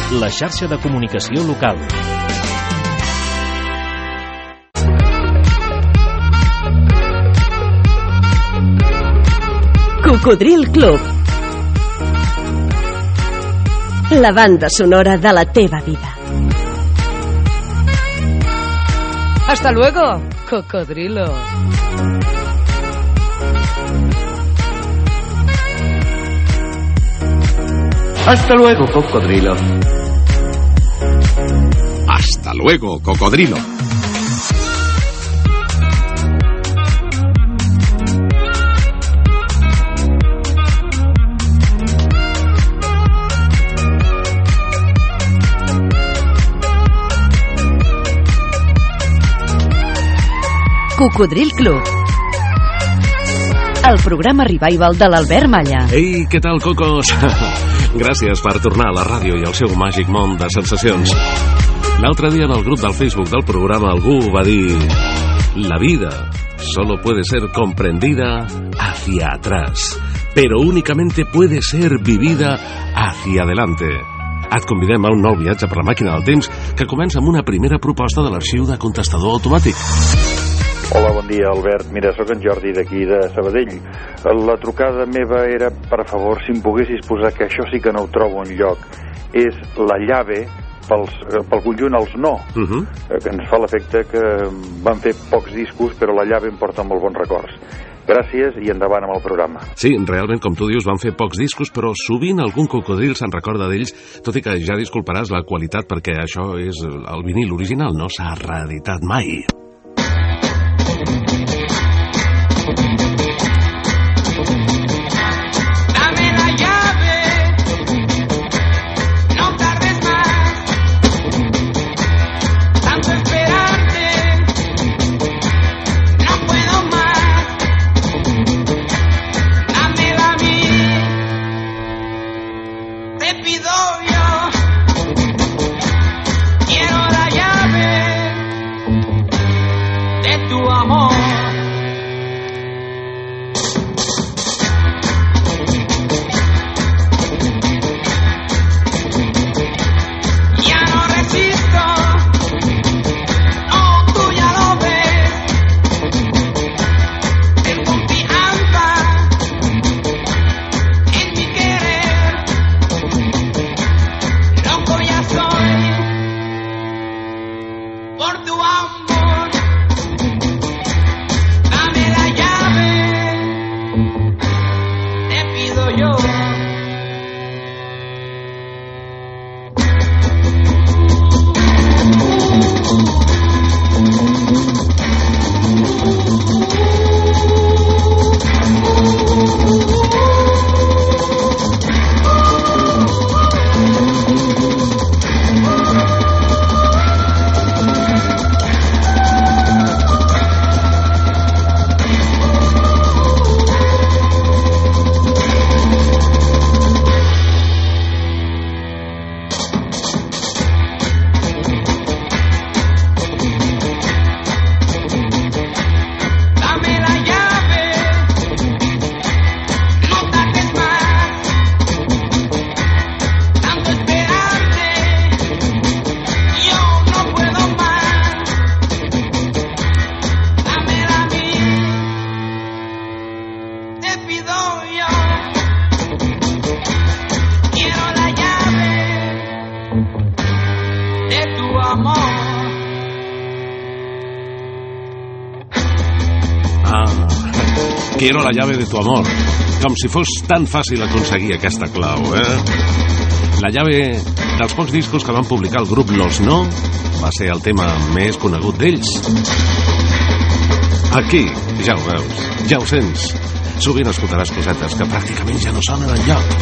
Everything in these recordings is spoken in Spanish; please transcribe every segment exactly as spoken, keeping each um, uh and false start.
la xarxa de comunicació local. Cocodril Club. La banda sonora de la teva vida. Hasta luego, cocodrilo. Hasta luego, cocodrilo. Hasta luego, cocodrilo. Cocodril Club. El programa revival de l'Albert Malla. Ei, què tal, cocos? Gràcies per tornar a la ràdio i al seu màgic món de sensacions. L'altre dia en el grup del Facebook del programa algú va dir: la vida solo puede ser comprendida hacia atrás, pero únicamente puede ser vivida hacia adelante. Et convidem a un nou viatge per la màquina del temps que comença amb una primera proposta de l'arxiu de contestador automàtic. Hola, bon dia, Albert. Mira, sóc en Jordi d'aquí de Sabadell. La trucada meva era, per favor, si em poguessis posar, que això sí que no ho trobo enlloc, és la llave pels, pel conjunt Els No, uh-huh. que ens fa l'efecte que van fer pocs discos, però la llave em porta molt bons records. Gràcies i endavant amb el programa. Sí, realment, com tu dius, van fer pocs discos, però sovint algun cocodril se'n recorda d'ells, tot i que ja disculparàs la qualitat, perquè això és el vinil original, no s'ha reeditat mai. Quiero la llave de tu amor. Com si fos tan fàcil aconseguir aquesta clau, eh? La llave dels pocs discos que van publicar el grup Los No va ser el tema més conegut d'ells. Aquí, ja ho veus, ja ho sents. Sovint escoltaràs cosetes que pràcticament ja no sonen enlloc.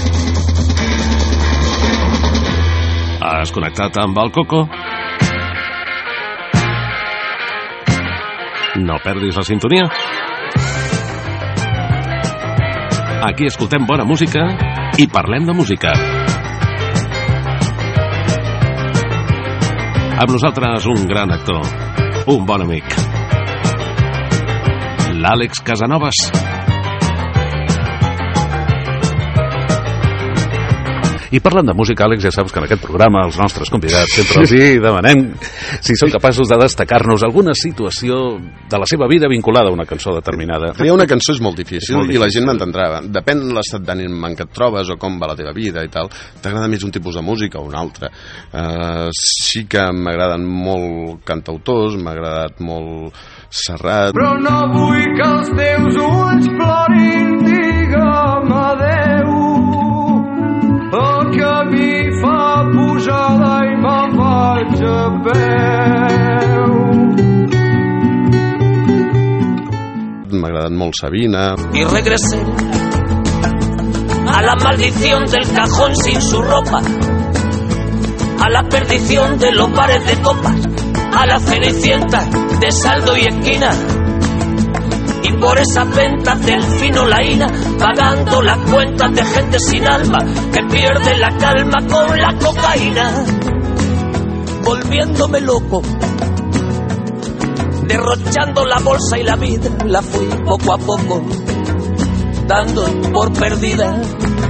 Has connectat amb el Coco? No perdis la sintonia. Aquí escoltem bona música i parlem de música. Amb nosaltres un gran actor, un bon amic, l'Àlex Casanovas. I parlant de música, Àlex, ja saps que en aquest programa els nostres convidats sempre els hi demanem si són capaços de destacar-nos alguna situació de la seva vida vinculada a una cançó determinada. Triar una cançó és molt difícil, és molt difícil i la gent m'entendrà. Depèn de l'estat d'ànim en què et trobes o com va la teva vida i tal. T'agrada més un tipus de música o un altre. Uh, sí que m'agraden molt cantautors, m'ha agradat molt Serrat. Però no vull que els teus ulls plorin, digue'm adeu. El camí fa pujada i me'n vaig a peu. M'ha agradat molt Sabina. Y regresé a la maldición del cajón sin su ropa, a la perdición de los bares de copas, a la cenicienta de saldo y esquina, y por esas ventas del fino laína, pagando las cuentas de gente sin alma que pierde la calma con la cocaína, volviéndome loco, derrochando la bolsa y la vida, la fui poco a poco dando por perdida.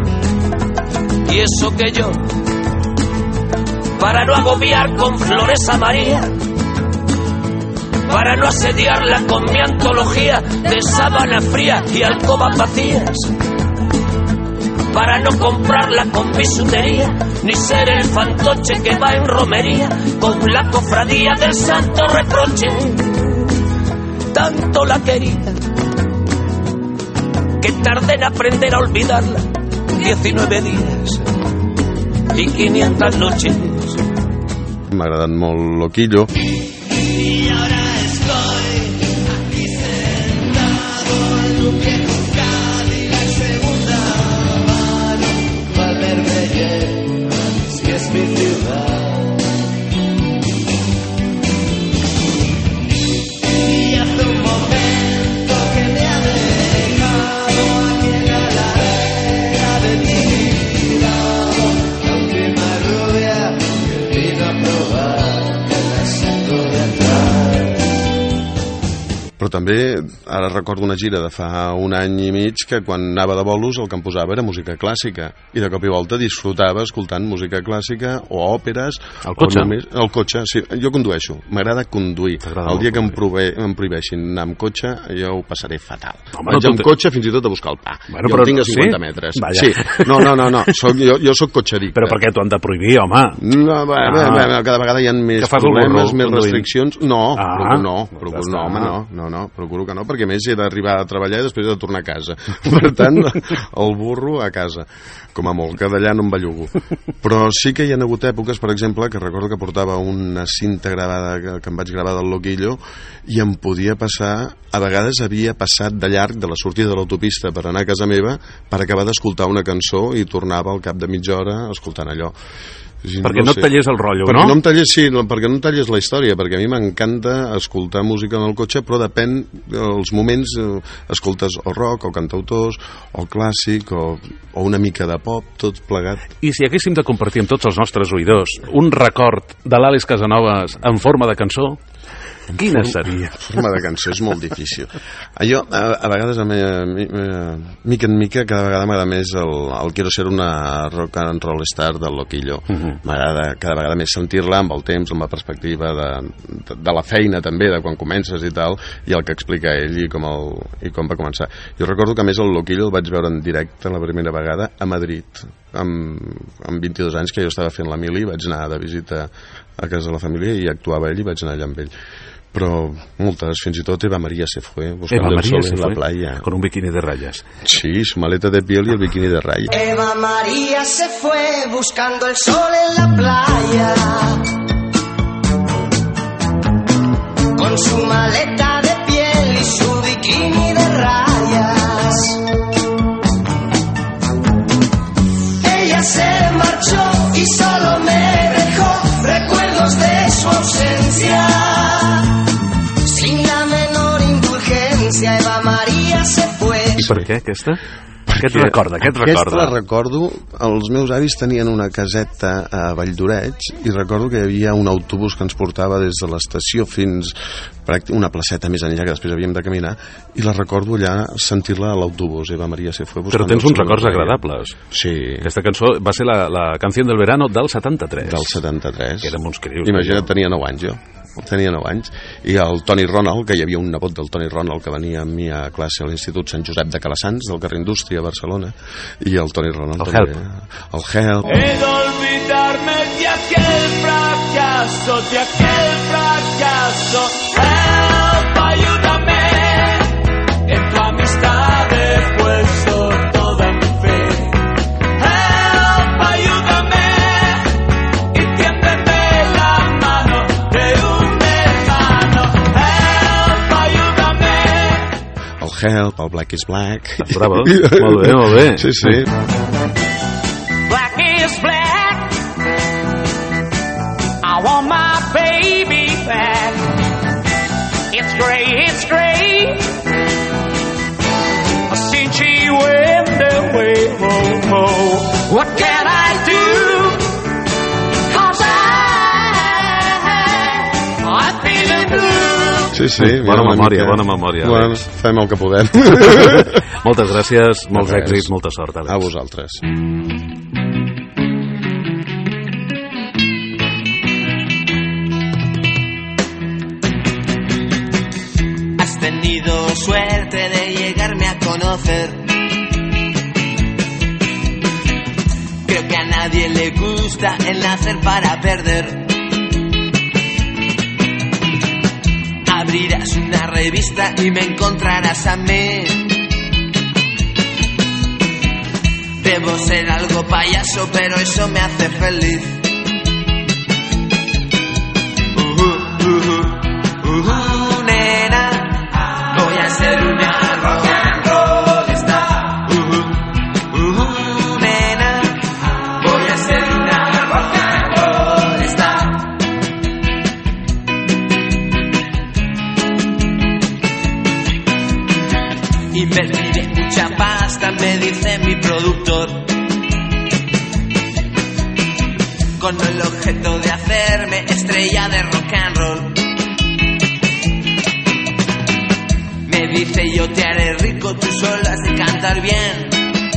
Y eso que yo, para no agobiar con flores a María, para no asediarla con mi antología de sábana fría y alcobas vacías, para no comprarla con bisutería, ni ser el fantoche que va en romería con la cofradía del santo reproche. Tanto la quería que tardé en aprender a olvidarla diecinueve días y quinientas noches. M'ha agradat molt Loquillo. Y ahora estoy aquí sentado en un viejo Cadillac segunda mano, Valverde Llenas, que es mi ciudad. Y hace un momento que me ha dejado aquí en la ladera de mi lado, la última rubia que vino a probar el asiento de atrás. Però també, ara recordo una gira de fa un any i mig que quan anava de bolos el que em posava era música clàssica i de cop i volta disfrutava escoltant música clàssica o òperes. El cotxe? Només, el cotxe, sí. Jo condueixo, m'agrada conduir. El dia que em, prove, em prohibeixin anar amb cotxe jo ho passaré fatal. Home, Vaig no, amb te... cotxe fins i tot a buscar el pa. Bueno, jo però, el tinc a cinquanta sí? metres. Vaya. Sí. No, no, no, no. Soc, jo, jo soc cotxeric. Però per què t'ho han de prohibir, home? No, bé, ah. bé, bé, cada vegada hi ha més problemes, més restriccions. No, ah. procuro no, procuro no, home, no, no, no, procuro que no, perquè a més he d'arribar a treballar i després he de tornar a casa. Per tant, el burro a casa. Com a molt, que d'allà no em bellugo. Però sí que hi ha hagut èpoques, per exemple, que recordo que portava una cinta gravada que, que em vaig gravar del Loquillo i em podia passar, a vegades havia passat de llarg de la sortida de l'autopista per anar a casa meva per acabar d'escoltar una cançó i tornava al cap de mitja hora escoltant allò. Sí, perquè no, no et tallés el rotllo, perquè no? no em tallés, sí, no, perquè no em tallés la història, perquè a mi m'encanta escoltar música en el cotxe, però depèn dels moments, eh, escoltes o rock, o cantautors, o clàssic, o, o una mica de pop, tot plegat. I si haguéssim de compartir amb tots els nostres oïdors un record de l'Àlex Casanovas en forma de cançó, quina seria? Forma de cançó és molt difícil. Jo, a, a vegades, a mi, a mi, a, mica en mica, cada vegada m'agrada més el, el Quiero ser una rock and roll star del Loquillo. Uh-huh. M'agrada cada vegada més sentir-la amb el temps, amb la perspectiva de, de, de la feina també, de quan comences i tal, i el que explica ell i com, el, i com va començar. Jo recordo que a més el Loquillo el vaig veure en directe la primera vegada a Madrid, amb, amb vint-i-dos anys, que jo estava fent la mili, vaig anar de visita a casa de la família i actuava ell i vaig anar allà amb ell. Però moltes, fins i tot Eva María se fue buscando el sol en la playa con un bikini de rayas. Sí, su maleta de piel y el bikini de rayas. Eva María se fue buscando el sol en la playa con su maleta de piel y su bikini de rayas. Ella se marchó y solo me dejó recuerdos de su ausencia. Eva María se fue. I per què aquesta? Què et recorda? Què et Aquesta recorda? la recordo. Els meus avis tenien una caseta a Valldoreig i recordo que hi havia un autobús que ens portava des de l'estació fins una placeta més enllà, que després havíem de caminar, i la recordo allà sentir-la a l'autobús. Eva Maria se fue buscando. Però tens uns records agradables. Sí. Aquesta cançó va ser la, la canció del verano del setanta-tres. Del setanta-tres. Que érem uns crios. Imagina't, tenia nou anys jo. Tenia nou anys. I el Toni Ronald, que hi havia un nebot del Toni Ronald que venia amb mi a classe a l'Institut Sant Josep de Calassans, del carrer Indústria a Barcelona, i el Toni Ronald el també. Help. El Help. He de olvidarme de aquel fracaso, de aquel fracaso. Help, ayúdame. En tu amistad he puesto toda mi fe. Help, ayúdame. Y tiéndeme la mano de un hermano. Help, ayúdame. El Help, el Black is Black. Bravo, molt bé, molt bé. Sí, sí. Black is black. I want my baby back. It's gray, it's gray. Since she went away, oh, oh. What can I do? 'Cause I, I'm feeling blue. Sí, sí. Bona memòria, bona memòria. Bueno, fem el que podem. Moltes gràcies, molts Res. èxits, molta sort, Àlex. A vosaltres. Has tenido suerte de llegarme a conocer. Creo que a nadie le gusta el nacer para perder. Abrirás una revista y me encontrarás a mí. Debo ser algo payaso, pero eso me hace feliz. Uh, uh, uh, uh, nena, voy a ser una rock and roll star. Uh, uh, uh, nena, voy a ser una rock and roll star. Invertiré mucha pasta, me dice mi productor, con el objeto de hacerme estrella de rock and roll. Me dice yo te haré rico, tú solo has de cantar bien.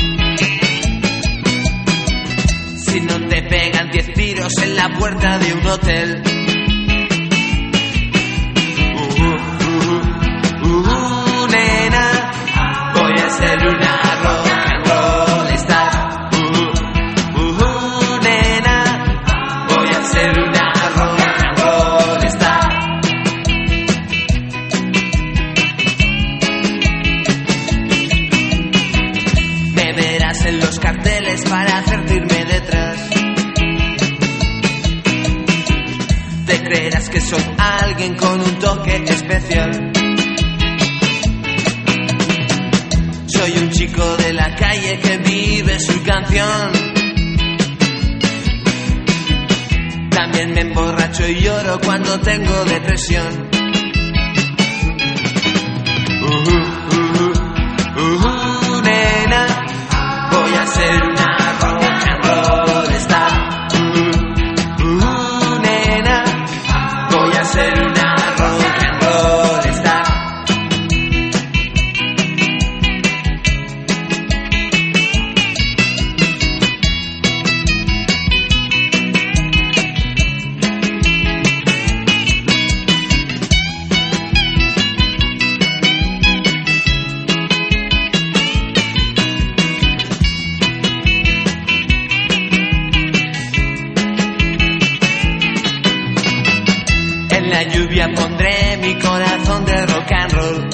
Si no te pegan diez tiros en la puerta de un hotel. Uh, uh, uh, uh, nena, voy a ser una rock and roll star. Uh, uh, uh, nena, voy a ser una rock and roll star. Me verás en los carteles para hacerte irme detrás. Te creerás que soy alguien con un toque especial. Soy un chico de la calle que vive su canción. También me emborracho y lloro cuando tengo depresión. Uh, uh, uh, uh, nena, voy a ser una rock and roll star. Uh, uh, nena, voy a ser una rock and roll star. En la lluvia pondré mi corazón de rock and roll.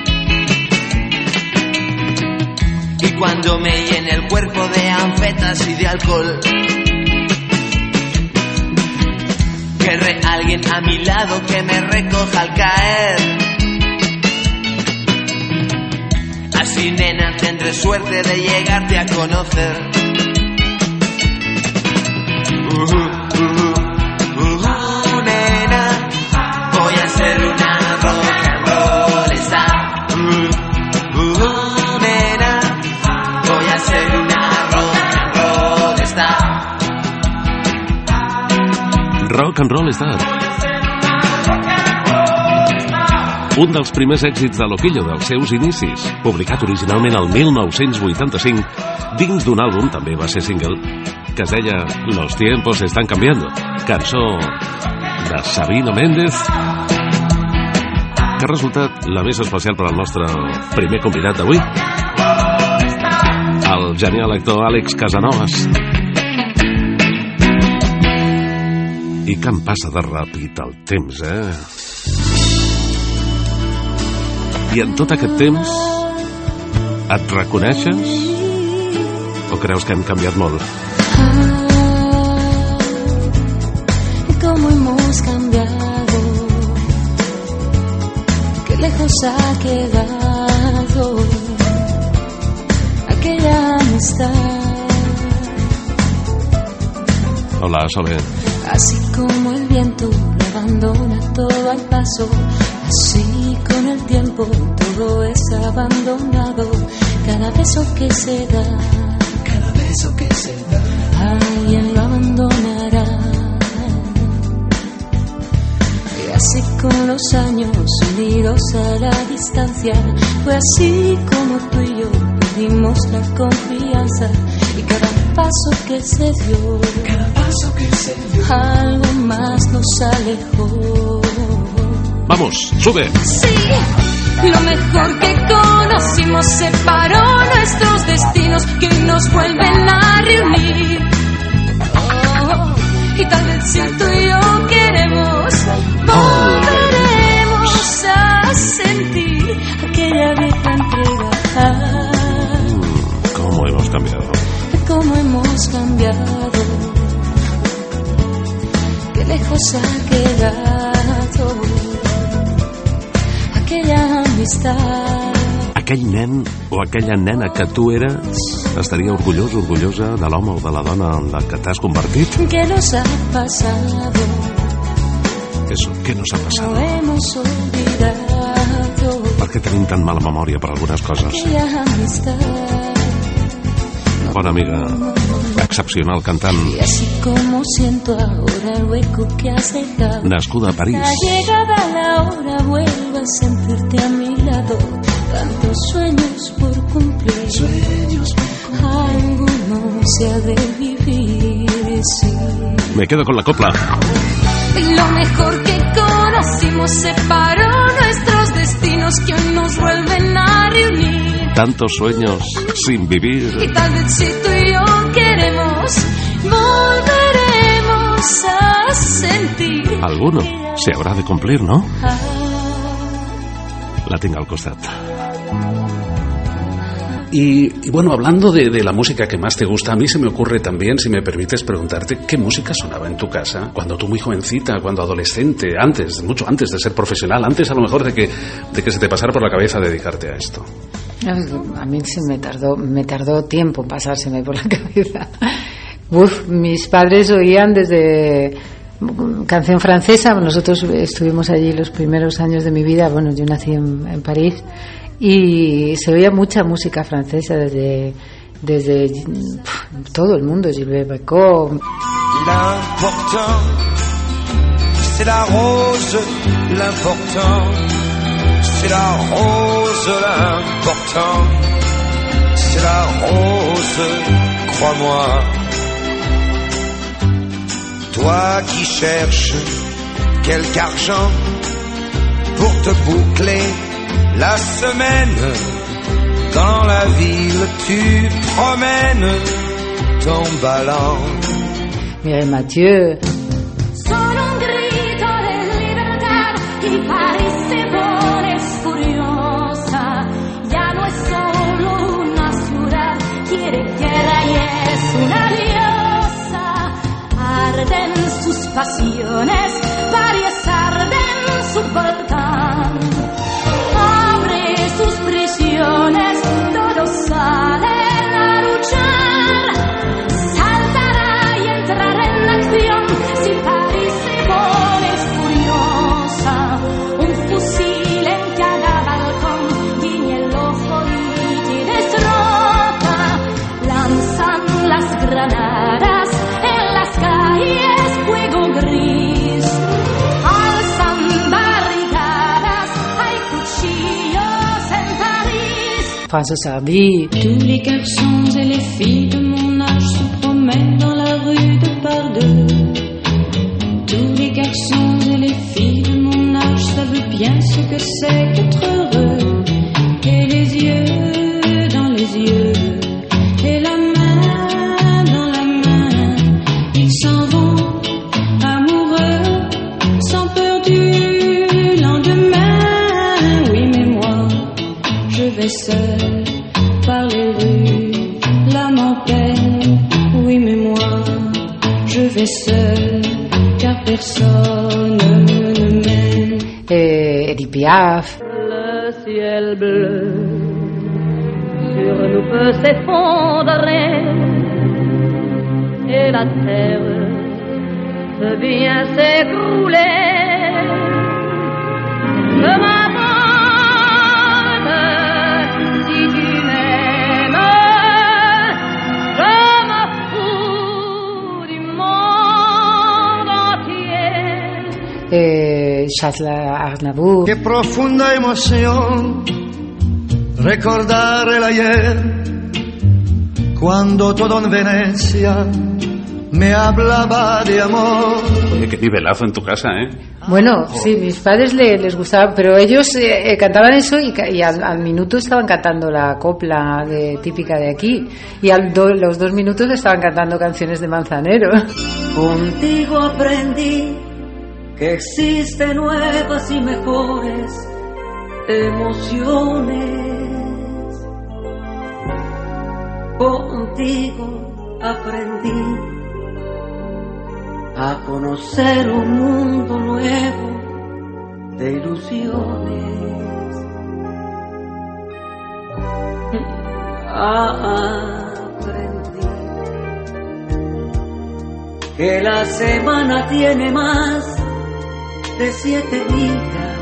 Y cuando me llene el cuerpo de anfetas y de alcohol, querré alguien a mi lado que me recoja al caer. Así, nena, tendré suerte de llegarte a conocer. Uh, uh, uh, uh, nena, voy a ser una rock and roll star. Uh, uh, nena, voy Rock and Roll Star. Un dels primers èxits de Loquillo dels seus inicis, publicat originalment el mil nou-cents vuitanta-cinc, dins d'un àlbum, també va ser single, que es deia Los tiempos están cambiando, cançó de Sabino Méndez, que ha resultat la més especial per al nostre primer convidat d'avui, el genial actor Àlex Casanovas. I que em passa de ràpid el temps, eh? I en tot aquest temps et reconeixes o creus que hem canviat molt? Cómo hemos cambiado, qué lejos ha quedado aquella amistad. Hola, Soler. Así como el viento lo abandona todo al paso, así con el tiempo todo es abandonado. Cada beso que se da, cada beso que se da, alguien lo abandonará. Y así con los años unidos a la distancia, fue así como tú y yo perdimos la confianza. Y cada paso que se dio, cada paso que se dio, algo más nos alejó. Vamos, sube. Sí, lo mejor que conocimos separó nuestros destinos que hoy nos vuelven a reunir. Oh, y tal vez si tú y yo queremos, volveremos a sentir aquella vieja entrega. ¿Cómo hemos cambiado? Cómo hemos cambiado, qué lejos ha quedado aquella amistad. Aquell nen o aquella nena que tu eres estaria orgullós, orgullosa de l'home o de la dona en la que t'has convertit? ¿Qué nos ha pasado? Eso, ¿qué nos ha pasado? No hemos olvidado. Per què tenim tan mala memòria per algunes coses? Aquella amistad. Bona amiga, excepcional cantant, Y así como siento ahora el hueco que has dejado, nascuda a París. ha llegado la hora, vuelvo a sentirte a mi lado. Tantos sueños por cumplir, sueños por cumplir. Alguno se ha de vivir, sí. Me quedo con la copla. Lo mejor que conocimos separó nuestros destinos que hoy nos vuelven a reunir. Tantos sueños sin vivir. Y tal vez si tú y yo queremos, volveremos a sentir. Alguno se habrá de cumplir, ¿no? La tinc al costat. Y, y bueno, hablando de, de la música que más te gusta, a mí se me ocurre también, si me permites preguntarte, ¿qué música sonaba en tu casa cuando tú muy jovencita, cuando adolescente, antes, mucho antes de ser profesional, antes a lo mejor de que, de que se te pasara por la cabeza dedicarte a esto? A mí se me tardó, me tardó tiempo pasárseme por la cabeza. Uf, mis padres oían desde canción francesa, nosotros estuvimos allí los primeros años de mi vida, bueno, yo nací en, en París, y se oía mucha música francesa desde, desde pff, todo el mundo, Gilbert Bécaud. L'important, c'est la rose, l'important, c'est la rose, l'important, c'est la rose, crois-moi. Toi qui cherches quelque argent pour te boucler la semaine, dans la ville tu promènes ton ballon. Mireille Mathieu. Solo un grito de libertad y París se pone furiosa. Ya no es solo una ciudad, quiere guerra y es una diosa. Arden sus pasiones, París arde en su volcán. Abre sus prisiones, todos salen a luchar. Saltará y entrará en acción si París se pone furiosa. Un fusil en cada balcón, guiña el ojo y te desroca. Lanzan las granadas en las calles, fuego gris. François Hardy. Tous les garçons et les filles de mon âge se promènent dans la rue de par deux. Tous les garçons et les filles de mon âge savent bien ce que c'est qu'être heureux. Et les yeux dans les yeux, et la main dans la main, ils s'en vont amoureux, sans peur du lendemain. Oui, mais moi, je vais seul par les rues, l'âme en peine. Oui, mais moi, je vais seul, car personne ne m'aime. Eh, Edith Piaf. Le ciel bleu sur nous peut s'effondrer et la terre peut bien s'écrouler. Je m'abandonne si tu m'aimes, je me fous du monde entier. Eh, Shazla Aznavour. Qué profunda emoción recordar el ayer, cuando todo en Venecia me hablaba de amor. Oye, qué nivelazo en tu casa, ¿eh? Bueno, sí, mis padres le, les gustaba, pero ellos eh, cantaban eso y, y al, al minuto estaban cantando la copla de, típica de aquí, y a do, los dos minutos estaban cantando canciones de Manzanero. Contigo aprendí que existen nuevas y mejores emociones. Contigo aprendí a conocer un mundo nuevo de ilusiones. Aprendí que la semana tiene más de siete días,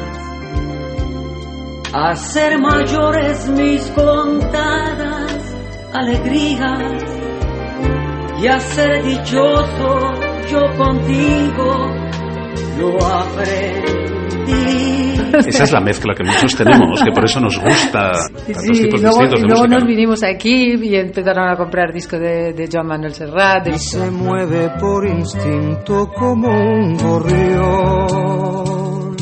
a ser mayores mis contadas alegrías y a ser dichoso yo contigo lo aprendí. Esa es la mezcla que muchos tenemos, que por eso nos gusta tantos Sí, tipos luego, distintos de luego música. nos vinimos aquí y empezaron a comprar discos de, de Joan Manuel Serrat. De... Y se mueve por instinto como un gorrión,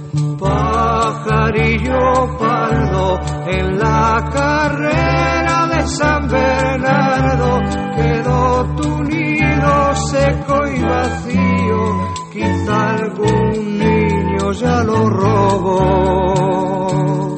pajarillo pardo en la carrera de San Bernardo, quedó tu nido seco y vacío, quizá algún niño ya lo robó.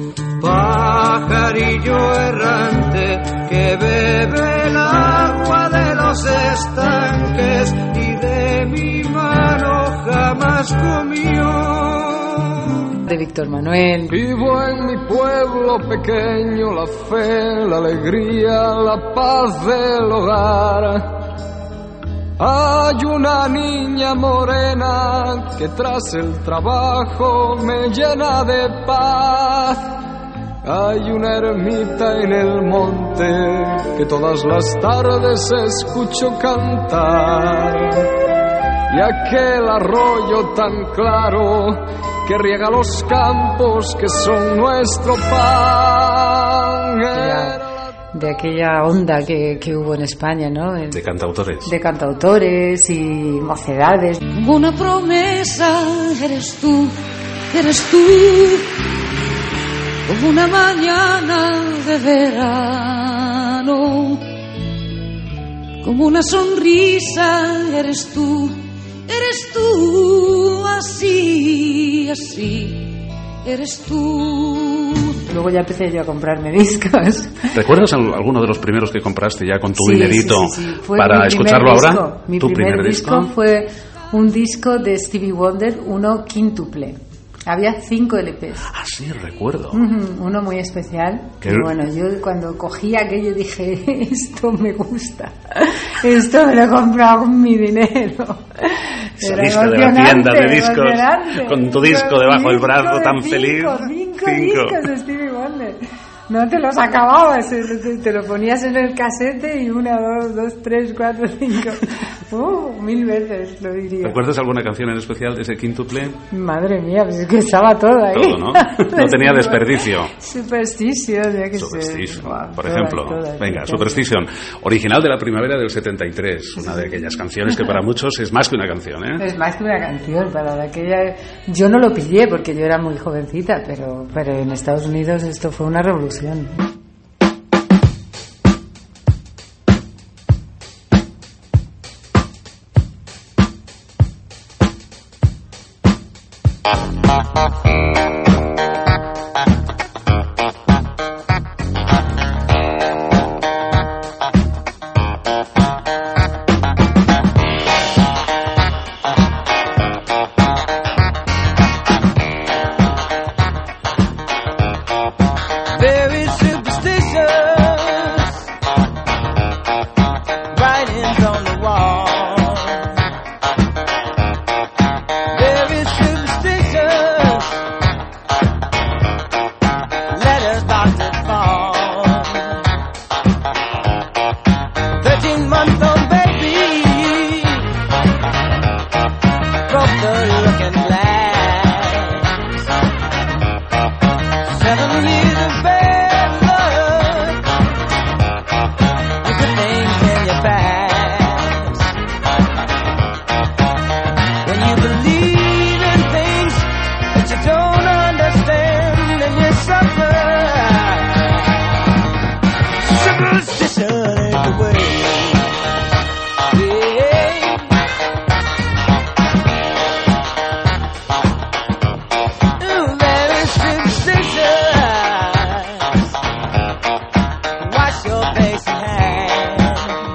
Pajarillo errante que bebe el agua de los estanques y de mi mano jamás comió. De Víctor Manuel. Vivo en mi pueblo pequeño, la fe, la alegría, la paz del hogar. Hay una niña morena que tras el trabajo me llena de paz. Hay una ermita en el monte que todas las tardes escucho cantar. Y aquel arroyo tan claro que riega los campos que son nuestro pan. De aquella onda que, que hubo en España, ¿no? De cantautores. De cantautores y mocedades. Una promesa eres tú, eres tú. Como una mañana de verano, como una sonrisa eres tú, eres tú, así, así, eres tú. Luego ya empecé yo a comprarme discos. ¿Recuerdas alguno de los primeros que compraste ya con tu Sí, dinerito sí, sí, sí. Fue para mi escucharlo primer ahora? disco. Mi ¿Tu primer, primer disco, disco fue un disco de Stevie Wonder, uno quíntuple. Había cinco L Pes. Ah, sí, recuerdo. Uh-huh, uno muy especial. ¿Qué? Y bueno, yo cuando cogí aquello dije, esto me gusta. Esto me lo he comprado con mi dinero. Saliste de la tienda de discos con tu disco debajo del brazo, tan cinco, feliz. Cinco, Cinco. discos de Stevie Wonder. no te los acababas, te, te lo ponías en el casete y una, dos, dos, tres, cuatro, cinco, uh, mil veces lo diría. ¿Recuerdas alguna canción en especial de ese quíntuple? Madre mía, pues es que estaba todo ahí. Todo, ¿no? No tenía desperdicio. Superstition, ya que Superstition, sé. Wow, por todas, ejemplo. todas, Venga, todas. Superstition, original de la primavera del setenta y tres, una de aquellas canciones que para muchos es más que una canción, ¿eh? Es más que una canción, para la aquella... Yo no lo pillé porque yo era muy jovencita, pero, pero en Estados Unidos esto fue una revolución. Very superstitious writings on the wall. Very superstitious letters about to fall. Thirteen month old baby broke the looking glass. Seven years of bad luck, and good things in your past. When you believe in things that you don't understand, and you suffer. Superstition ain't the way. Yeah. Ooh, very superstitious. Wash your face and hands.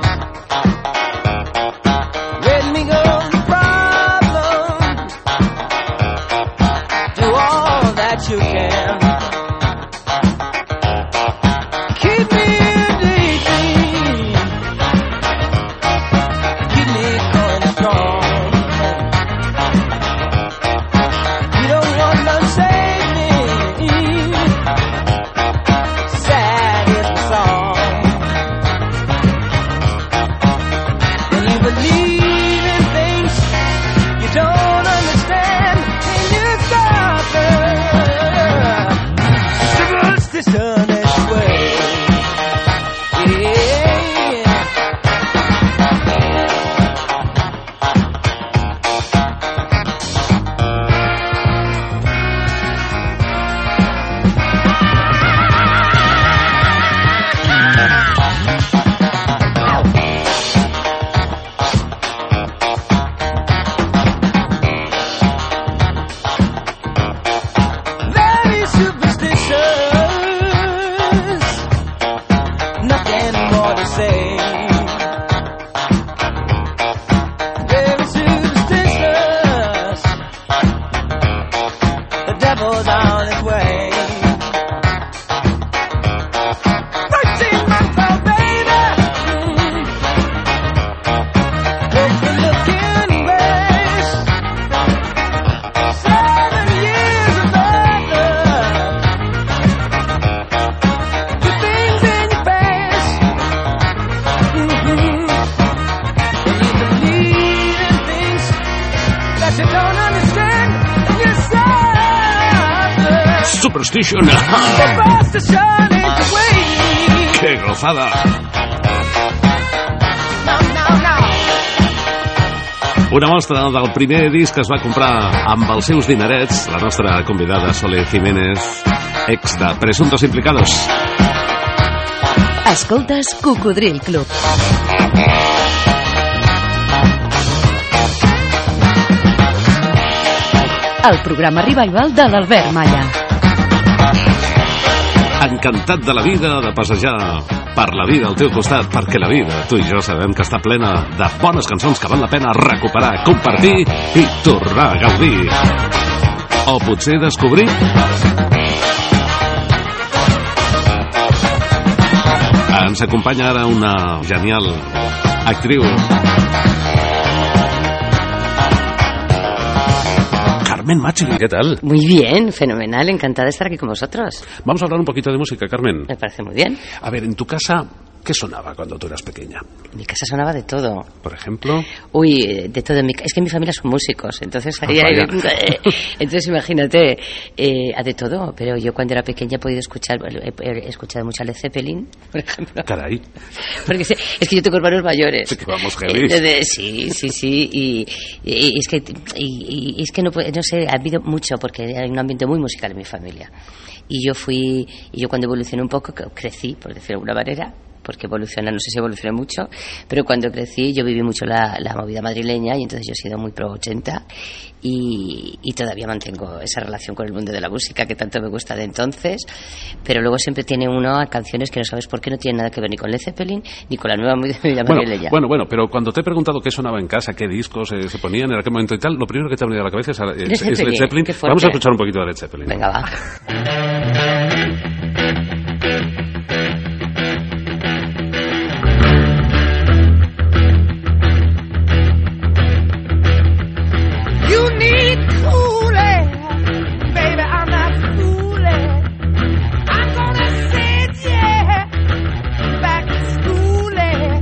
Let me go the problem. Do all that you can. Keep me in daydream. Keep me going strong. You don't want to save me. Sad is the song. When you believe in things you don't understand, and you suffer. Superstition is the way. Yeah. Very superstitious, nothing more to say. Very superstitious, the devil's on his way. Thirteen months old baby, broke the looking glass. Seven years of bad luck, good things in your past. Mm-hmm. When you believe in things that you don't understand, and you suffer. Superstition. Superstition ain't the way. ¡Qué gozada! No, no, no. Una mostra del primer disc que es va comprar amb els seus dinerets la nostra convidada Sole Jiménez, ex de Presuntos Implicados. Escoltes Cocodril Club. El programa revival de l'Albert Malla. Encantat de la vida, de passejar per la vida al teu costat, perquè la vida, tu i jo sabem que està plena de bones cançons que val la pena recuperar, compartir i tornar a gaudir. O potser descobrir. Ens acompanya ara una genial actriu, Carmen Machi, ¿qué tal? Muy bien, fenomenal, encantada de estar aquí con vosotros. Vamos a hablar un poquito de música, Carmen. Me parece muy bien. A ver, en tu casa, ¿qué sonaba cuando tú eras pequeña? En mi casa sonaba de todo. Por ejemplo... Uy, de todo. En mi... Es que en mi familia son músicos, entonces ahí Ah, hay... vaya. Entonces imagínate, eh, a de todo. Pero yo cuando era pequeña he podido escuchar, he, he escuchado mucho a Led Zeppelin, por ejemplo. Caray. Porque es, es que yo tengo hermanos mayores. Sí, que vamos, heavy. Entonces, sí, sí, sí. Y, y- y es que, y, y es que no, puede- no sé, ha habido mucho, porque hay un ambiente muy musical en mi familia. Y yo fui, y yo cuando evolucioné un poco, que- crecí, por decirlo de alguna manera, porque evoluciona, no sé si evolucioné mucho, pero cuando crecí yo viví mucho la, la movida madrileña y entonces yo he sido muy pro ochenta y, y todavía mantengo esa relación con el mundo de la música que tanto me gusta de entonces, pero luego siempre tiene uno a canciones que no sabes por qué no tienen nada que ver ni con Led Zeppelin ni con la nueva movida madrileña. Bueno, bueno, bueno, pero cuando te he preguntado qué sonaba en casa, qué discos eh, se ponían, en aquel momento y tal, lo primero que te ha venido a la cabeza es, es- Led es Led Zeppelin, Zeppelin. qué fuerte. Vamos a escuchar un poquito de Led Zeppelin. Venga, va. You need cooling, baby. I'm not fooling. I'm gonna send you back to schooling,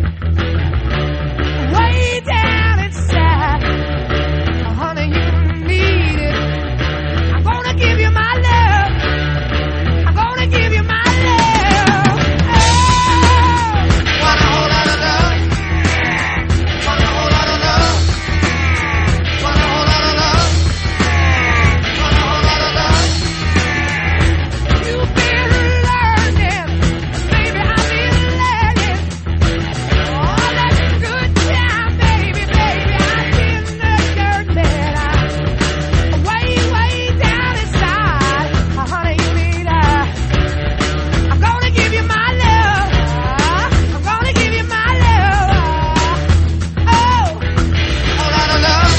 way down inside. Honey, you need it. I'm gonna give you my love. I'm gonna give you my love. Oh, want a whole lot of love. Want a whole lot of love. Want a whole lot of love. Want a whole lot of love. You've been learning, baby. I've been learning. Oh, that's a good time, baby, baby. I've been the dirt man. I'm way, way down inside. Oh, honey, you need a. I'm gonna give you my love. I'm gonna give you my love. Oh, whole lot of love.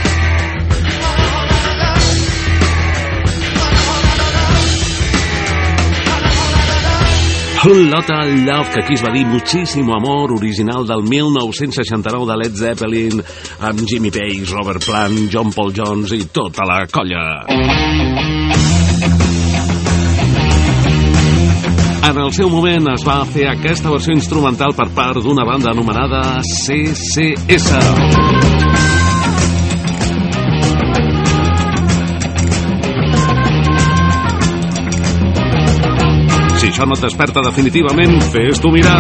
Whole Lotta Love, que aquí es va dir Muchísimo Amor, original del mil nou-cents seixanta-nou de Led Zeppelin, amb Jimmy Page, Robert Plant, John Paul Jones i tota la colla. En el seu moment es va fer aquesta versió instrumental per part d'una banda anomenada C C S. Si això no et desperta definitivament, fes-t'ho mirar.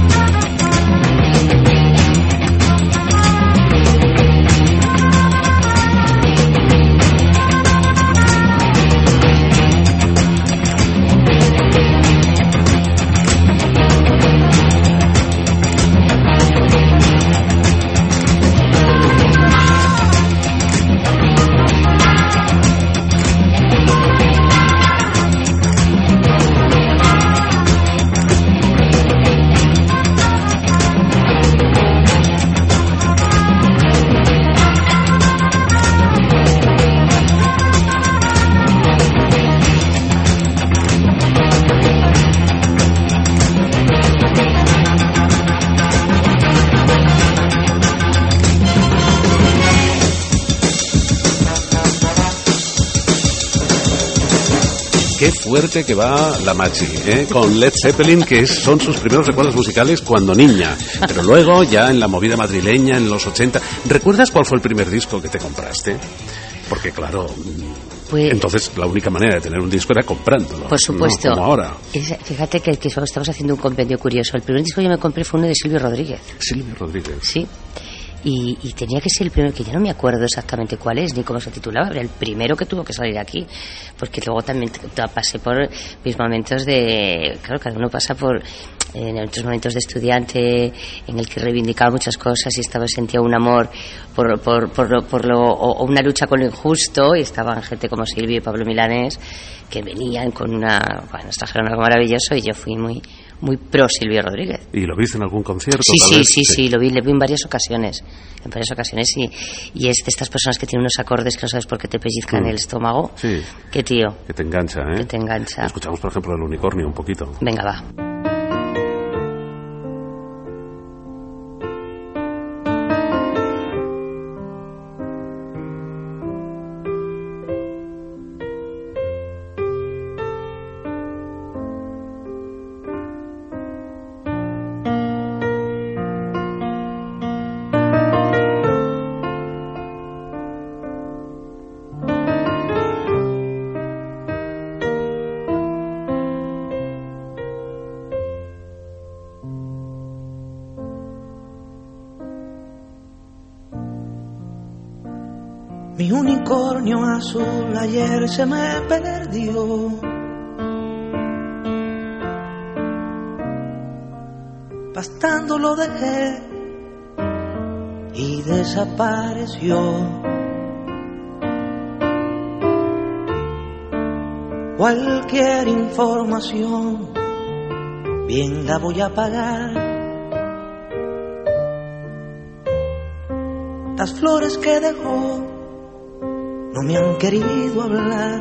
Qué fuerte que va la Machi, ¿eh? Con Led Zeppelin, que es- son sus primeros recuerdos musicales cuando niña. Pero luego, ya en la movida madrileña, en los ochenta. ¿Recuerdas cuál fue el primer disco que te compraste? Porque, claro, Pues- entonces la única manera de tener un disco era comprándolo. Por supuesto. No como ahora. Es- fíjate que, que estamos haciendo un compendio curioso. El primer disco que yo me compré fue uno de Silvio Rodríguez. Silvio Rodríguez. Sí. Y, y tenía que ser el primero, que ya no me acuerdo exactamente cuál es, ni cómo se titulaba, era el primero que tuvo que salir aquí, porque luego también t- t- pasé por mis momentos de, claro, cada uno pasa por, en otros momentos de estudiante, en el que reivindicaba muchas cosas y estaba, sentía un amor por, por, por, lo, por lo, o, o una lucha con lo injusto, y estaban gente como Silvio y Pablo Milanés, que venían con una, bueno, nos trajeron algo maravilloso, y yo fui muy, muy pro Silvio Rodríguez. ¿Y lo viste en algún concierto? Sí, tal sí, vez? sí, sí, lo vi, lo vi en varias ocasiones, en varias ocasiones, y, y es de estas personas que tienen unos acordes que no sabes por qué te pellizcan Mm. el estómago. Sí. Qué tío, Que te engancha, ¿eh? que te engancha. Escuchamos, por ejemplo, el unicornio un poquito. Venga, va. Mi unicornio azul ayer se me perdió. Pastando lo dejé y desapareció. Cualquier información bien la voy a pagar. Las flores que dejó no me han querido hablar.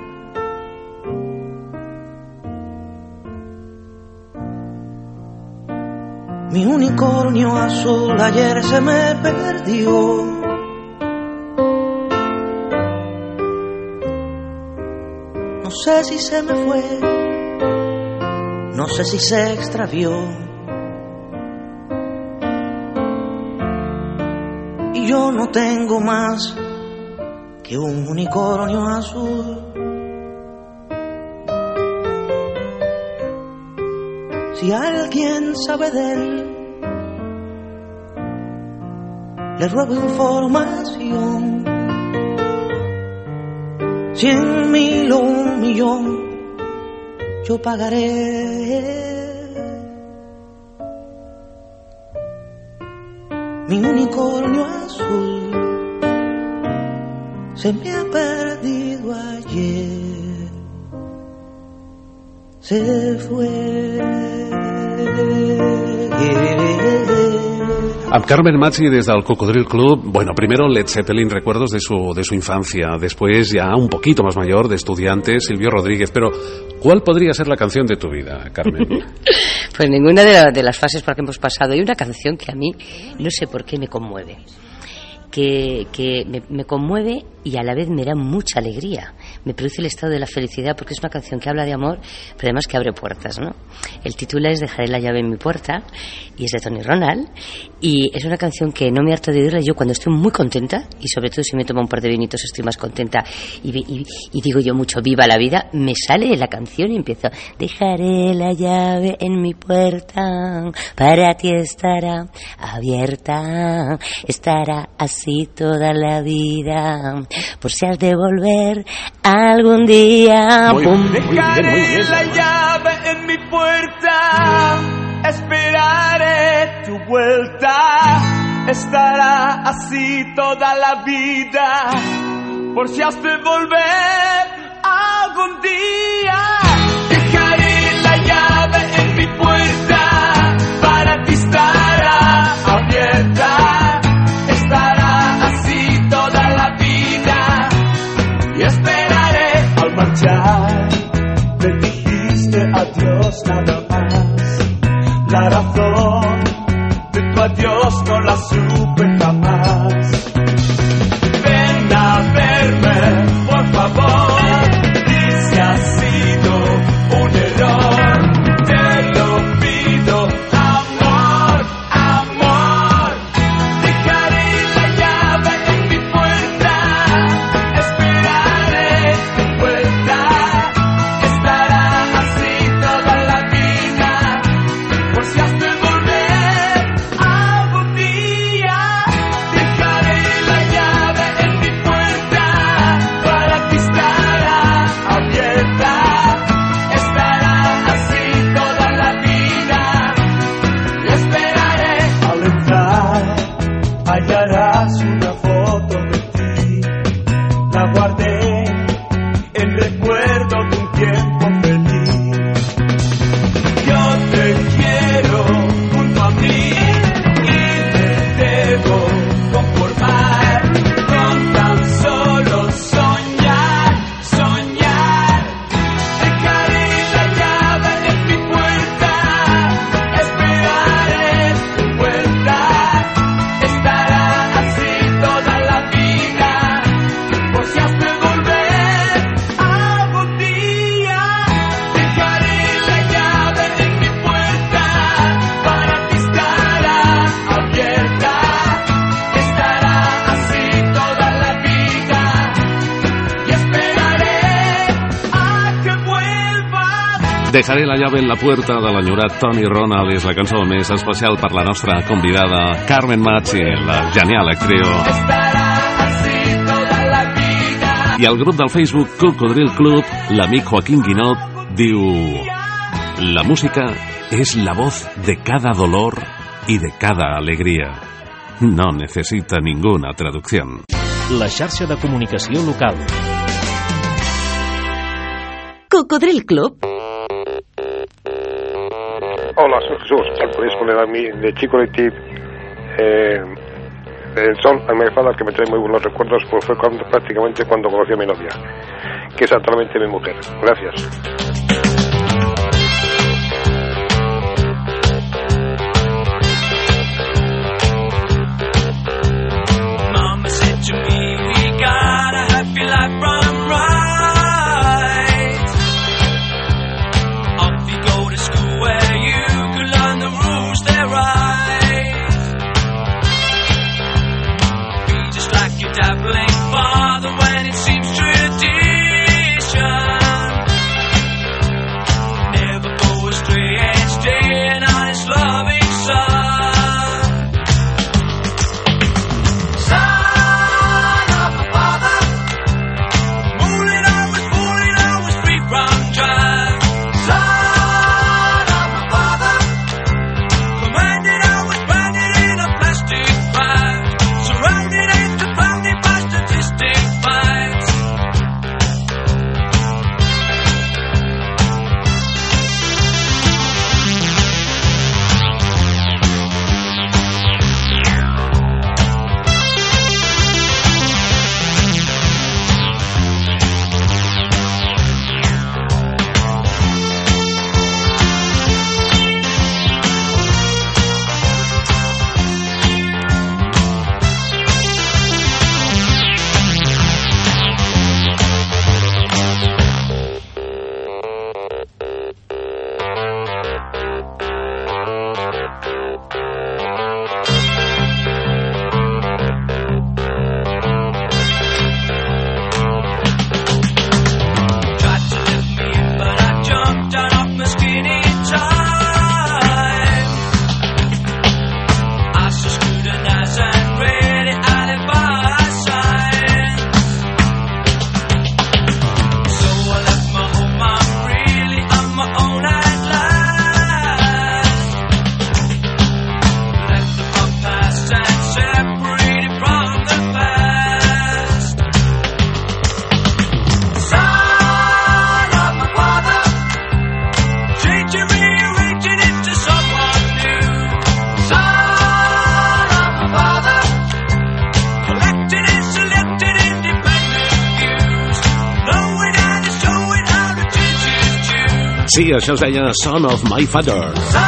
Mi unicornio azul ayer se me perdió. No sé si se me fue, no sé si se extravió. Y yo no tengo más que un unicornio azul. Si alguien sabe de él, le ruego información. Cien mil o un millón yo pagaré. Mi unicornio azul se me ha perdido ayer, se fue. Amb Carmen Machi des del Cocodril Club. Bueno, primero Led Zeppelin, recuerdos de su, de su infancia. Después, ya un poquito más mayor, de estudiante, Silvio Rodríguez. Pero, ¿cuál podría ser la canción de tu vida, Carmen? Pues ninguna de, la, de las fases por las que hemos pasado. Hay una canción que a mí, no sé por qué, me conmueve. Que, que me, me conmueve y a la vez me da mucha alegría. Me produce el estado de la felicidad porque es una canción que habla de amor, pero además que abre puertas, ¿no? El título es Dejaré la llave en mi puerta y es de Tony Ronald y es una canción que no me harto de oírla yo cuando estoy muy contenta y sobre todo si me tomo un par de vinitos estoy más contenta y, y, y digo yo mucho viva la vida, me sale la canción y empiezo dejaré la llave en mi puerta, para ti estará abierta, estará así toda la vida, por si has de volver algún día. Muy Pum. bien, muy bien, muy bien. La llave en mi puerta, esperaré tu vuelta, estará así toda la vida, por si has de volver algún día. Dejaré la llave en mi puerta, para ti estará abierta, estará así toda la vida y esperaré. Al marchar me dijiste adiós nada más, la razón de tu adiós no la supe jamás. Ven a verme, por favor, y si ha sido un error, te lo pido, amor, amor. Dejaré la llave en mi puerta, esperaré tu vuelta, estará así toda la vida, por si has de volver algún día. Dejaré la llave en mi puerta, para ti estará abierta, estará así toda la vida y esperaré. Al entrar hallarás una foto de ti, la guardé en recuerdo de un tiempo feliz. Yo te quiero junto a mí y te debo conformar con tan solo soñar, soñar. Dejaré la llave en mi puerta, esperaré tu vuelta, estará así toda la vida, por si has de volver algún día. Dejaré la llave en mi puerta, para ti estará abierta, estará así toda la vida y esperaré a que vuelvas. Dejaré la llave en la puerta de l'enyorat Tony Ronald és la cançó més especial per la nostra convidada Carmen Machi, la genial actriu. Estará así toda la I al grup del Facebook Cocodril Club, l'amic Joaquín Guinot diu: la música es la voz de cada dolor y de cada alegría. No necesita ninguna traducción. La xarxa de comunicació local. Cocodril Club. Hola, soy Jesús. Podéis poner a mí de Chico Collective eh, el son a mi fada, que me trae muy buenos recuerdos, pues fue cuando, prácticamente cuando conocí a mi novia, que es actualmente mi mujer. Gracias. Sí, això es deia Son of My Father.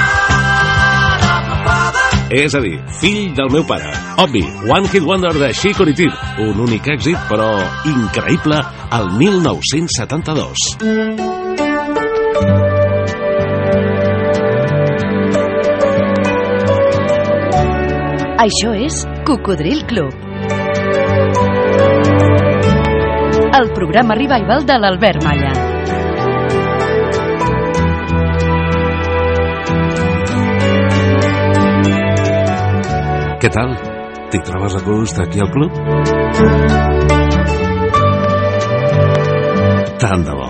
És a dir, fill del meu pare. Obvi, One Hit Wonder de Chico Collective. Un únic èxit, però increïble, al mil nou-cents setanta-dos. Això és Cocodril Club. El programa revival de l'Albert Malla. Què tal? T'hi trobes a gust aquí al club? Tant de bo.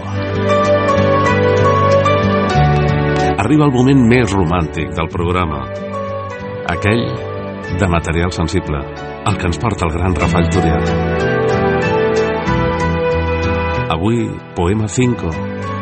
Arriba el moment més romàntic del programa. Aquell de material sensible, el que ens porta el gran Rafael Turià. Avui, poema cinco.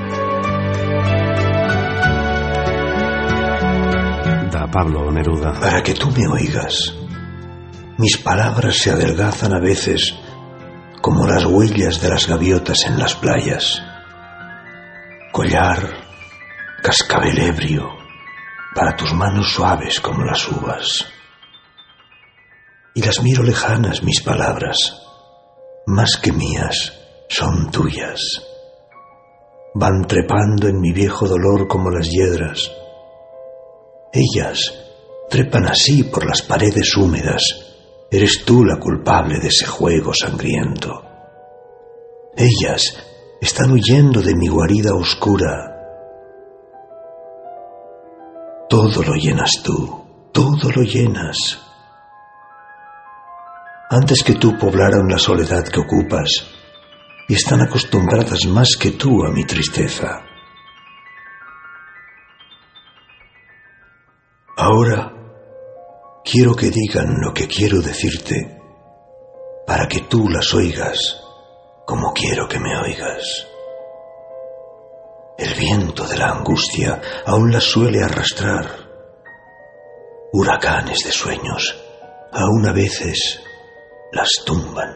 De Pablo Neruda. Para que tú me oigas, mis palabras se adelgazan a veces como las huellas de las gaviotas en las playas. Collar, cascabel ebrio, para tus manos suaves como las uvas. Y las miro lejanas mis palabras, más que mías, son tuyas. Van trepando en mi viejo dolor como las hiedras. Ellas trepan así por las paredes húmedas. Eres tú la culpable de ese juego sangriento. Ellas están huyendo de mi guarida oscura. Todo lo llenas tú, todo lo llenas. Antes que tú poblaron la soledad que ocupas, y están acostumbradas más que tú a mi tristeza. Ahora quiero que digan lo que quiero decirte para que tú las oigas como quiero que me oigas. El viento de la angustia aún las suele arrastrar. Huracanes de sueños aún a veces las tumban.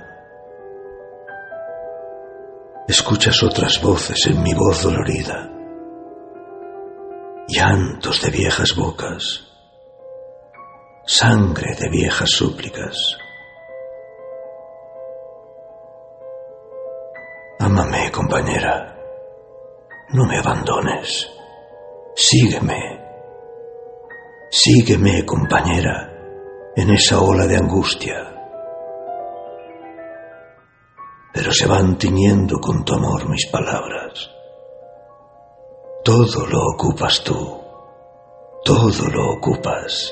Escuchas otras voces en mi voz dolorida, llantos de viejas bocas, sangre de viejas súplicas. Ámame, compañera. No me abandones. Sígueme. Sígueme, compañera, en esa ola de angustia. Pero se van tiñendo con tu amor mis palabras. Todo lo ocupas tú. Todo lo ocupas.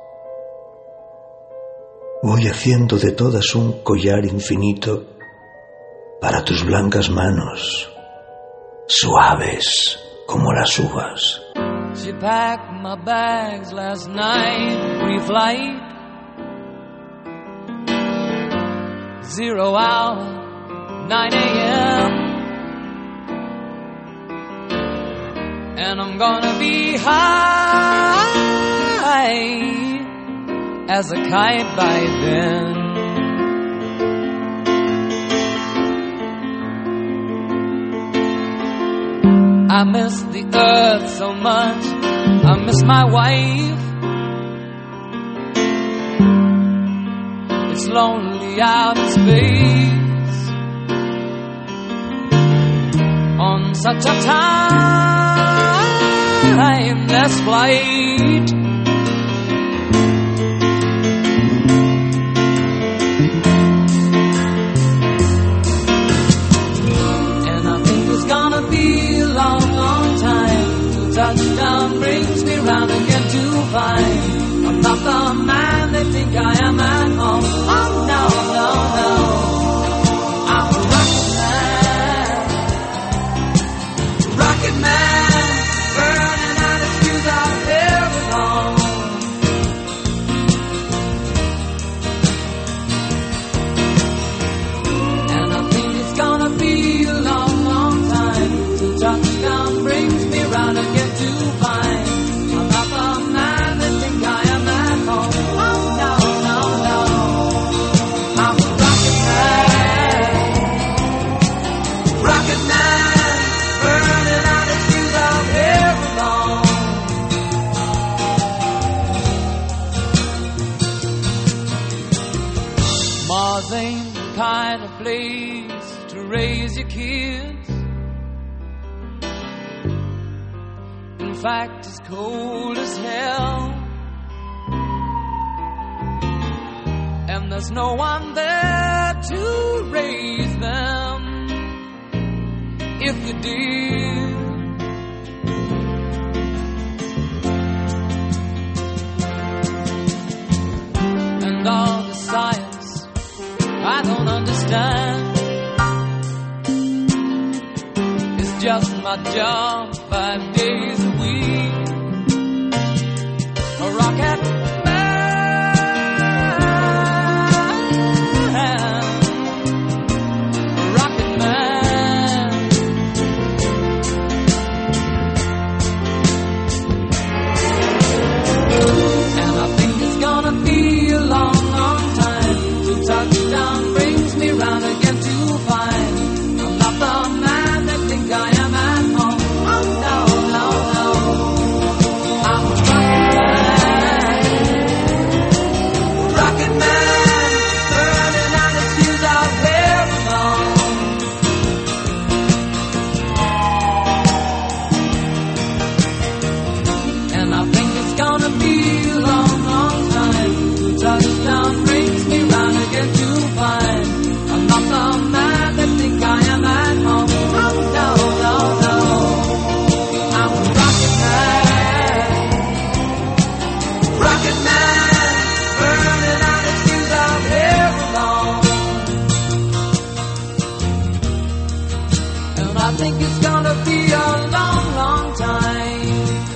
Voy haciendo de todas un collar infinito para tus blancas manos, suaves como las uvas. She packed my bags last night, pre-flight, zero hour, nine a.m. And I'm gonna be high as a kite by then. I miss the earth so much, I miss my wife. It's lonely out in space on such a timeless flight. And I think it's gonna be a long, long time till touchdown brings me round again to find I'm not the man they think I am at home. Oh no, no, no, I'm a rocket man, rocket man, burning out his fuse out there alone. And I think it's gonna be a long, long time till touchdown brings me round again to find I'm not the man they think I am at home. Oh no, no, no, I'm a rocket man, rocket man, burning out his fuse out there alone. Mars ain't the kind of place to raise your kids. In fact, it's cold as hell, and there's no one there to raise them if you did. And all the science I don't understand, it's just my job five days a week. A rocket man, a rocket man. And I think it's gonna be a long, long time till touchdown brings me round again to find I'm not the man they think I am at home. Oh no, no, think it's gonna be a long, long time.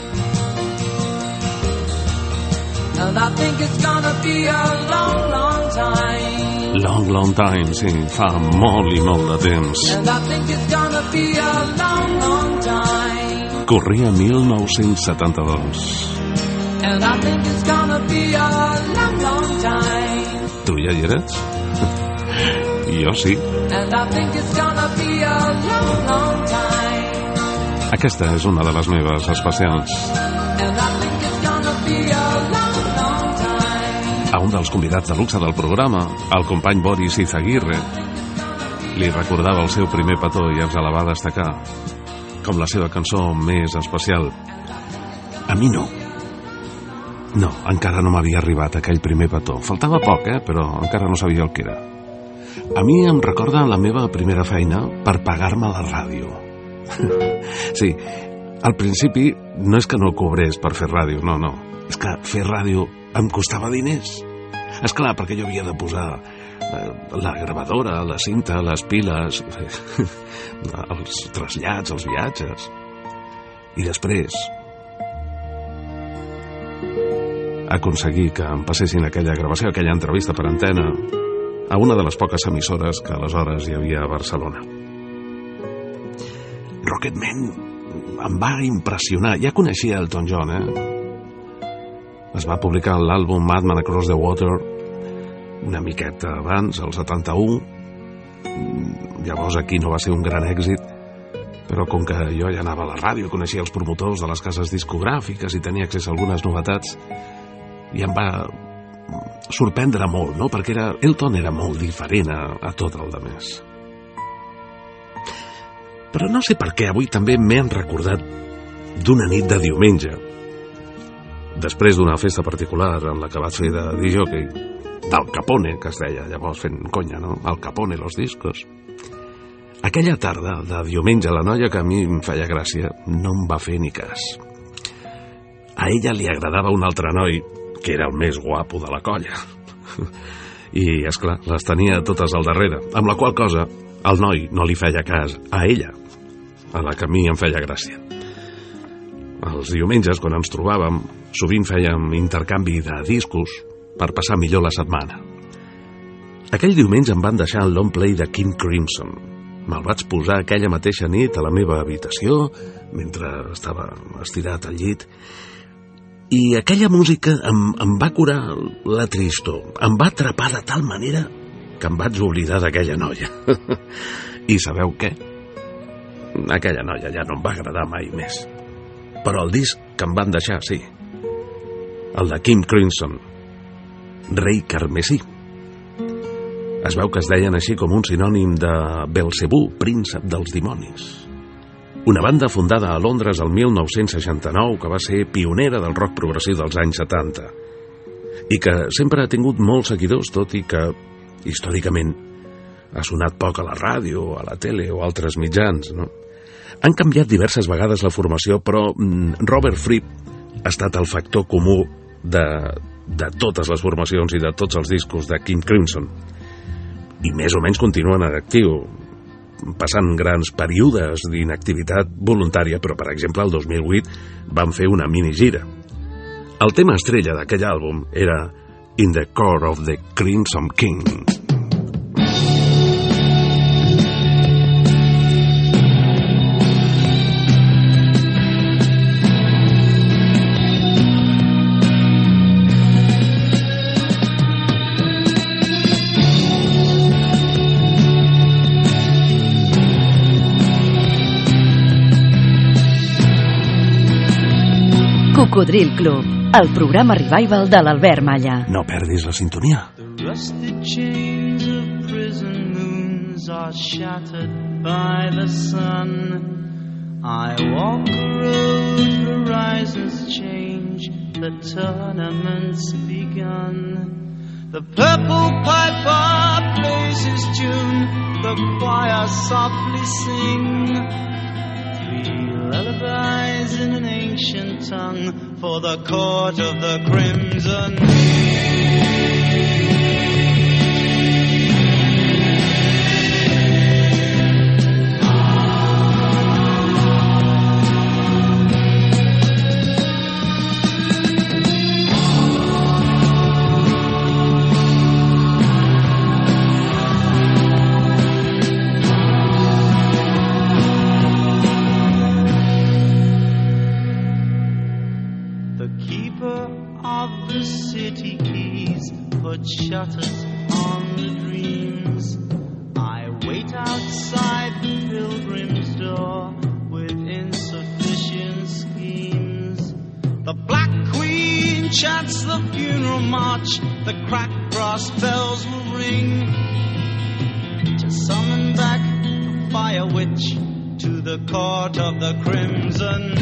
And I think it's gonna be a long, long time. Long, long time, sí, fa molt i molt de temps. And I think it's gonna be a long, long time. Corria mil nou-cents setanta-dos. And I think it's gonna be a long, long time. Tu ja hi eres? Jo sí. And I think it's gonna be a long, long time. Aquesta és una de les meves especials. And I think it's gonna be a long, long time. A un dels convidats de luxe del programa, el company Boris Izaguirre, li recordava el seu primer petó i ens la va destacar com la seva cançó més especial. A mi no. No, encara no m'havia arribat aquell primer petó. Faltava poc, eh? Però encara no sabia el que era. A mi em recorda la meva primera feina per pagar-me la ràdio. Sí, al principi no és que no cobrés per fer ràdio, no, no. És que fer ràdio em costava diners. És clar, perquè jo havia de posar eh, la gravadora, la cinta, les piles, els trasllats, els viatges. I després aconseguir que em passessin aquella gravació, aquella entrevista per antena a una de les poques emissores que aleshores hi havia a Barcelona. Rocketman em va impressionar. Ja coneixia Elton John, eh? Es va publicar l'àlbum Madman Across the Water una miqueta abans, el setanta-u. Llavors aquí no va ser un gran èxit, però com que jo ja anava a la ràdio, coneixia els promotors de les cases discogràfiques i tenia accés a algunes novetats, i em va sorprendre molt, no? Perquè era, Elton era molt diferent a, a tot el demés. Però no sé per què avui també m'han recordat d'una nit de diumenge, després d'una festa particular en la que vaig fer de disjockey, d'Al Capone, que es deia llavors fent conya, no? Al Capone los discos. Aquella tarda de diumenge la noia que a mi em feia gràcia no em va fer ni cas. A ella li agradava un altre noi que era el més guapo de la colla. I, esclar, les tenia totes al darrere, amb la qual cosa el noi no li feia cas a ella, a la que a mi em feia gràcia. Els diumenges, quan ens trobàvem, sovint fèiem intercanvi de discos per passar millor la setmana. Aquell diumenge em van deixar el long play de King Crimson. Me'l vaig posar aquella mateixa nit a la meva habitació, mentre estava estirat al llit, i aquella música em, em va curar la tristor, em va atrapar de tal manera que em vaig oblidar d'aquella noia. I sabeu què? Aquella noia ja no em va agradar mai més. Però el disc que em van deixar, sí, el de King Crimson, Rei Carmesí. Es veu que es deien així com un sinònim de Belzebú, príncep dels dimonis. Una banda fundada a Londres el mil nou-cents seixanta-nou que va ser pionera del rock progressiu dels anys setanta i que sempre ha tingut molts seguidors, tot i que històricament ha sonat poc a la ràdio, a la tele o altres mitjans, no? Han canviat diverses vegades la formació, però Robert Fripp ha estat el factor comú de, de totes les formacions i de tots els discos de King Crimson. I més o menys continuen en actiu, passant grans períodes d'inactivitat voluntària, però, per exemple, el dos mil vuit van fer una minigira. El tema estrella d'aquell àlbum era In the Core of the Crimson King. Cocodril Club, el programa revival de l'Albert Malla. No perdis la sintonia. The rusted chains of prison moons are shattered by the sun. I walk a road, horizons change, the tournament's begun. The purple piper plays his tune, the choir softly sing. Lullabies in an ancient tongue for the court of the crimson king. shutters on the dreams. I wait outside the pilgrim's door with insufficient schemes. The Black Queen chants the funeral march, the cracked brass bells will ring to summon back the fire witch to the court of the crimson.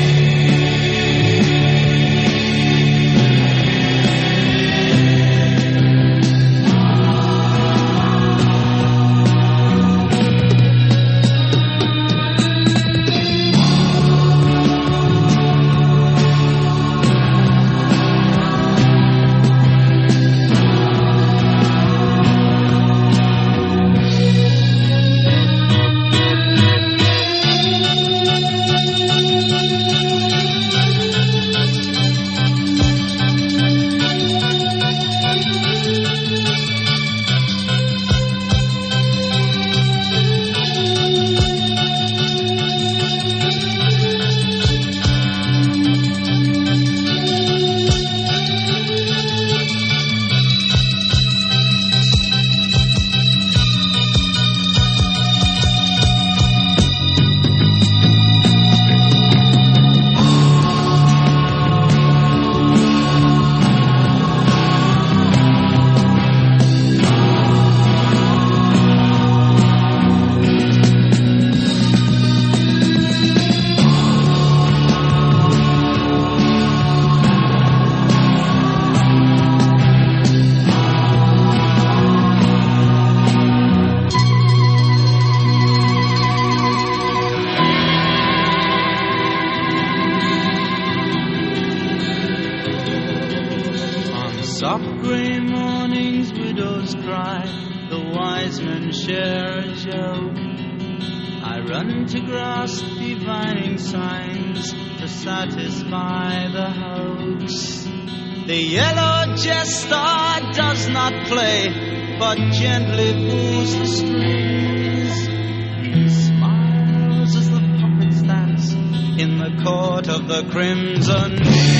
But gently pulls the strings. He smiles as the puppets dance in the court of the crimson.